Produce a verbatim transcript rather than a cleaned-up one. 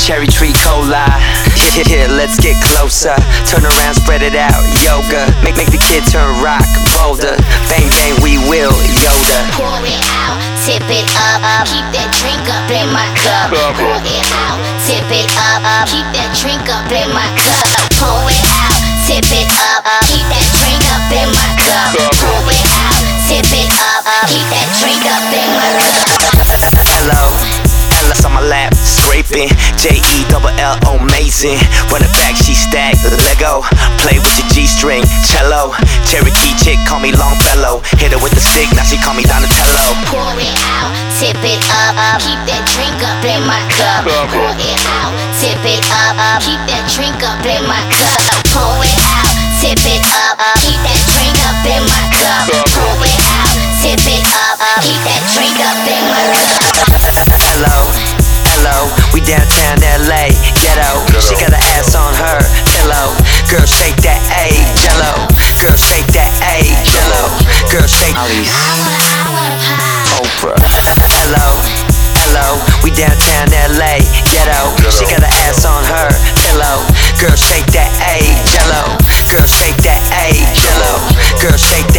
cherry tree cola. Yeah, yeah, let's get closer. Turn around, spread it out, yoga. Make make the kid turn rock, bolder. Bang bang, we will, Yoda. Pour it out, tip it up, up. Keep that drink up in my cup. Pour it out, tip it up, up. Keep that drink up in my cup. Pour it out, tip it up, up. Keep that drink up in my cup. Pour it out, tip it up, up. Keep that drink up in my cup. Hello, Ella's on my lap, scraping. J E double L, amazing. Run it back, she stack, Lego. Play with your G-string, cello. Cherokee chick, call me Longfellow. Hit her with the stick, now she call me Donatello. Pour it out, tip it up, up. Keep that drink up in my cup. Pour it out, tip it up, up. Keep that drink up in my cup. Pour it out, tip it up, up. Keep that drink up in my cup. Pour it out, tip it up, up. Keep that drink up in my cup. Hello, hello, we downtown L A, ghetto. She got her ass on her pillow. Girl, shake that A, jello. Girl, shake that A, jello. Girl, shake Oprah. Hello, hello, we downtown L A, ghetto. She got her ass on her pillow. Girl, shake that A, jello. Girl, shake that A, jello. Girl, shake